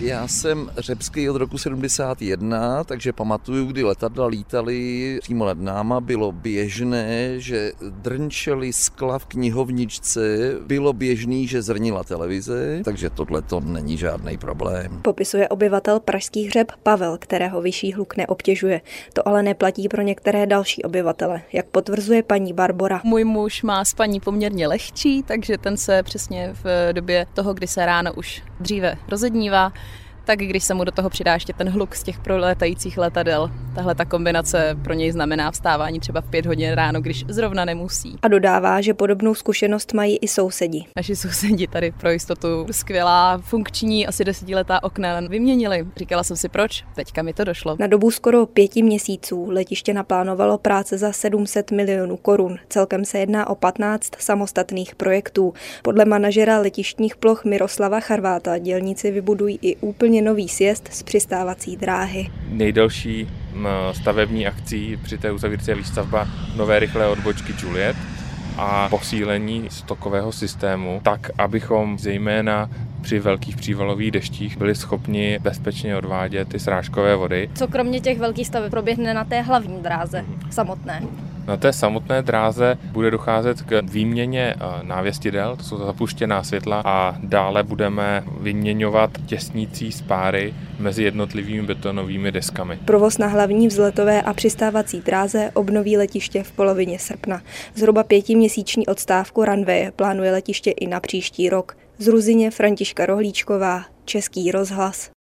Já jsem řepský od roku 71, takže pamatuju, kdy letadla lítaly přímo nad náma. Bylo běžné, že drnčely skla v knihovničce, bylo běžný, že zrnila televize, takže tohle to není žádný problém. Popisuje obyvatel Pražských Hřeb Pavel, kterého vyšší hluk neobtěžuje. To ale neplatí pro některé další obyvatele, jak potvrzuje paní Barbora. Můj muž má spaní poměrně lehčí, takže ten se přesně v době toho, kdy se ráno už dříve rozednívá, tak když se mu do toho přidá ještě ten hluk z těch prolétajících letadel, tahle ta kombinace pro něj znamená vstávání třeba v 5 hodin ráno, když zrovna nemusí. A dodává, že podobnou zkušenost mají i sousedi. Naši sousedi tady pro jistotu skvělá, funkční, asi 10letá okna vyměnili. Říkala jsem si proč, teďka mi to došlo. Na dobu skoro 5 měsíců letiště naplánovalo práce za 700 milionů korun. Celkem se jedná o 15 samostatných projektů. Podle manažera letištních ploch Miroslava Charváta dělníci vybudují i úplně nový sjezd z přistávací dráhy. Nejdelší stavební akcí při té uzavírce je výstavba nové rychlé odbočky Juliet a posílení stokového systému tak, abychom zejména při velkých přívalových deštích byli schopni bezpečně odvádět ty srážkové vody. Co kromě těch velkých staveb proběhne na té hlavní dráze samotné? Na té samotné dráze bude docházet k výměně návěstidel, to jsou zapuštěná světla, a dále budeme vyměňovat těsnící spáry mezi jednotlivými betonovými deskami. Provoz na hlavní vzletové a přistávací dráze obnoví letiště v polovině srpna. Zhruba 5měsíční odstávku runwaye plánuje letiště i na příští rok. Z Ruzyně Františka Rohlíčková, Český rozhlas.